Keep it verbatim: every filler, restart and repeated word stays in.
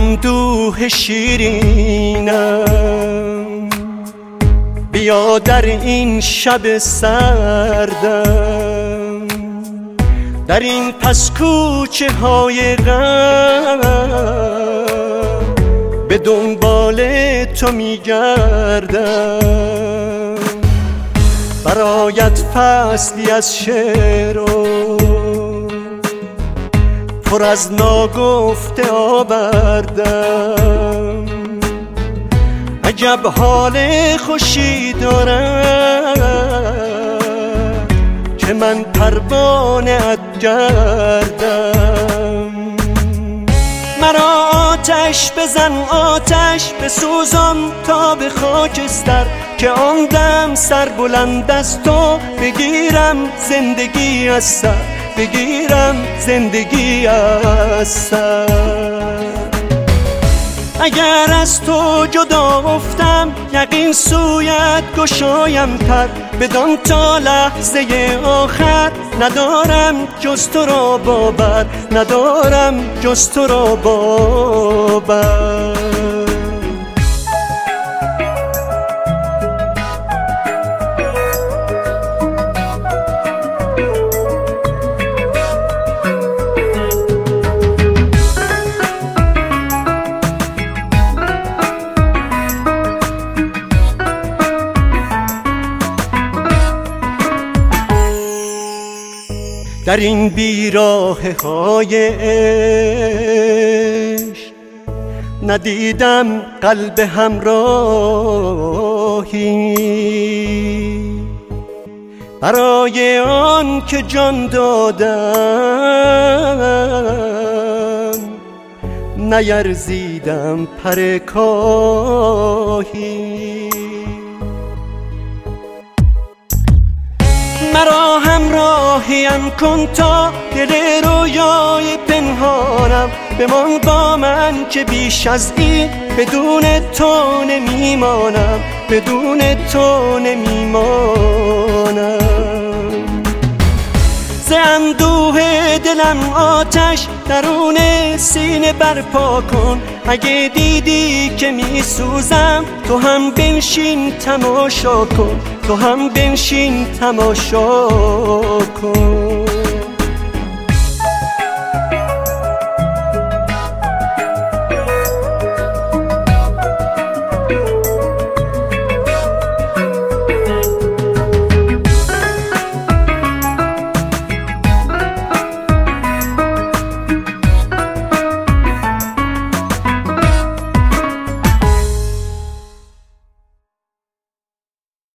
اندوه شیرینم، بیا در این شب سردم، در این پس کوچه های غم به دنبال تو میگردم. برایت فصلی از شعر و پر از ناگفته آوردم، عجب حال خوشی دارم که من پروانه ات گردم. مرا آتش بزن آتش بسوزان تا به خاکستر، که آن دم سر بلند از تو بگیرم زندگی از سر، بگیرم زندگی از سر. اگر از تو جدا افتم یقین سویت گشایم تر، بدان تا لحظه آخر ندارم جز تو را باور، ندارم جز تو را باور. در این بیراهه های عشق ندیدم قلب همراهی، برای آن که جان دادم نیرزیدم پر کاهی. مرا همراهیم کن تا دل رویای پنهانم بمان با من، که بیش از این بدون تو نمیمانم، بدون تو نمیمانم. ز اندوه دلم آتش درون سینه برپا کن، اگه دیدی که می سوزم تو هم بنشین تماشا کن، تو هم بنشین تماشا کن.